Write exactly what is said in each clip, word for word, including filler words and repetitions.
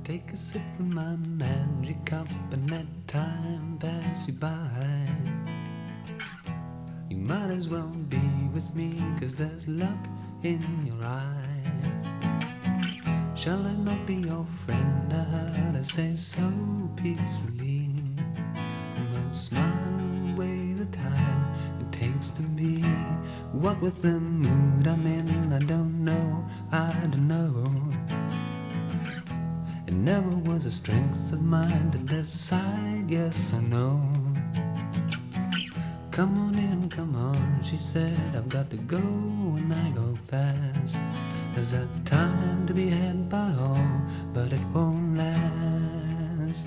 Take a sip of my magic cup and let time pass you by. You might as well be with me, 'cause there's luck in your eye. Shall I not be your friend? I heard her say so peacefully. And I'll smile away the time it takes to be. What with the mood I'm in, I don't know, I don't know. It never was a strength of mine to decide yes or no. Come on in, come on, she said, I've got to go and I go fast. There's a time to be had by all, but it won't last.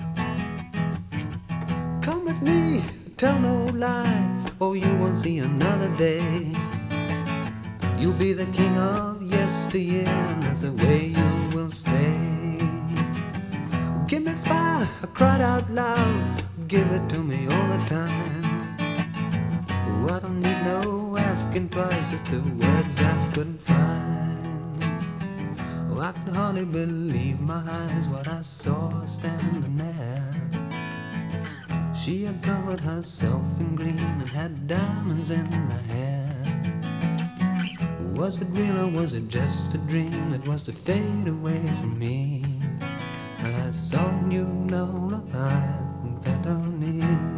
Come with me, tell no lie, or you won't see another day. You'll be the king of yesteryear, and that's the way you will stay. Give me fire, I cried out loud, give it to me all the time. Oh, I don't need no asking twice, it's the words I couldn't find. Oh, I could hardly believe my eyes, what I saw standing there. She had covered herself in green and had diamonds in her hair. Was it real or was it just a dream that was to fade away from me? Well, I saw you lullaby that on me.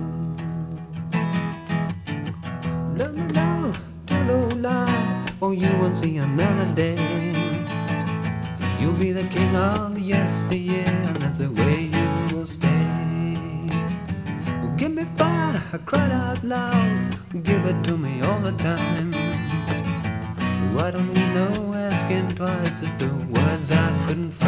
No, no, no, tell no lie, or you won't see another day. You'll be the king of yesteryear, and that's the way you will stay. Well, give me fire, I cried out loud, give it to me all the time. Oh, I don't need no asking twice, it's the words I couldn't find.